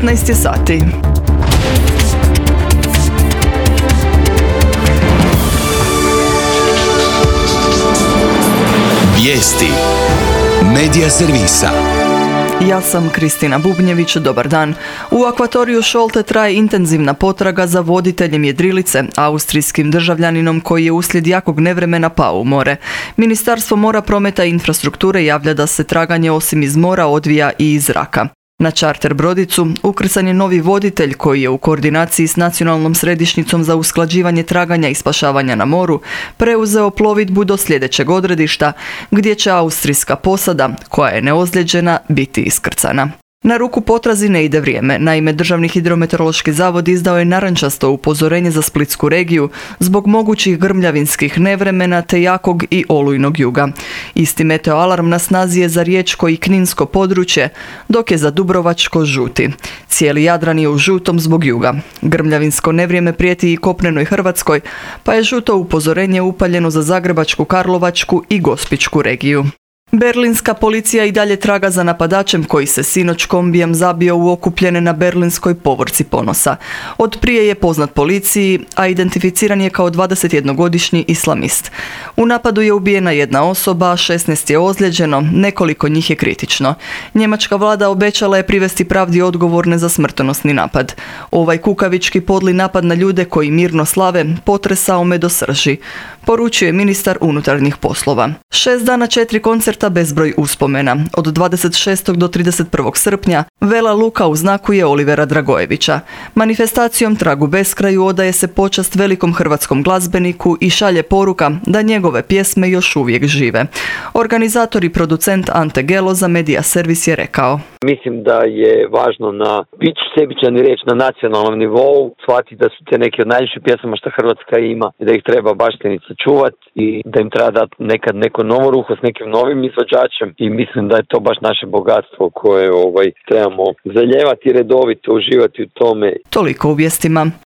15 je sati. Vijesti Medija servisa. Ja sam Kristina Bubnjević, dobar dan. U akvatoriju Šolte traje intenzivna potraga za voditeljem jedrilice, austrijskim državljaninom koji je uslijed jakog nevremena pao u more. Ministarstvo mora, prometa i infrastrukture javlja da se traganje osim iz mora odvija i iz zraka. Na čarter brodicu ukrcan je novi voditelj koji je u koordinaciji s Nacionalnom središnjicom za usklađivanje traganja i spašavanja na moru preuzeo plovidbu do sljedećeg odredišta gdje će austrijska posada, koja je neozlijeđena, biti iskrcana. Na ruku potrazi ne ide vrijeme. Naime, Državni hidrometeorološki zavod izdao je narančasto upozorenje za Splitsku regiju zbog mogućih grmljavinskih nevremena te jakog i olujnog juga. Isti meteoalarm na snazi je za riječko i kninsko područje, dok je za dubrovačko žuti. Cijeli Jadran je u žutom zbog juga. Grmljavinsko nevrijeme prijeti i kopnenoj Hrvatskoj, pa je žuto upozorenje upaljeno za Zagrebačku, Karlovačku i Gospićku regiju. Berlinska policija i dalje traga za napadačem koji se sinoć kombijem zabio u okupljene na berlinskoj povorci Ponosa. Od prije je poznat policiji, a identificiran je kao 21-godišnji islamist. U napadu je ubijena jedna osoba, 16 je ozlijeđeno, nekoliko njih je kritično. Njemačka vlada obećala je privesti pravdi odgovorne za smrtonosni napad. Ovaj kukavički podli napad na ljude koji mirno slave potresao me do srži, poručuje ministar unutarnjih poslova. 6 dana 4 koncerta, bezbroj uspomena. Od 26. do 31. srpnja Vela Luka u znaku je Olivera Dragojevića. Manifestacijom Tragu beskraju odaje se počast velikom hrvatskom glazbeniku i šalje poruka da njegove pjesme još uvijek žive. Organizator i producent Ante Gelo za Medija servis je rekao: Mislim da je važno biti sebičan i reći na nacionalnom nivou, shvatiti da su te neke od najljepših pjesama što Hrvatska ima i da ih treba baštiniti, sačuvati i da im treba dati nekad neko novo ruho s nekim novim izvođačem i mislim da je to baš naše bogatstvo koje trebamo zaljevati i redovito uživati u tome. Toliko u vijestima.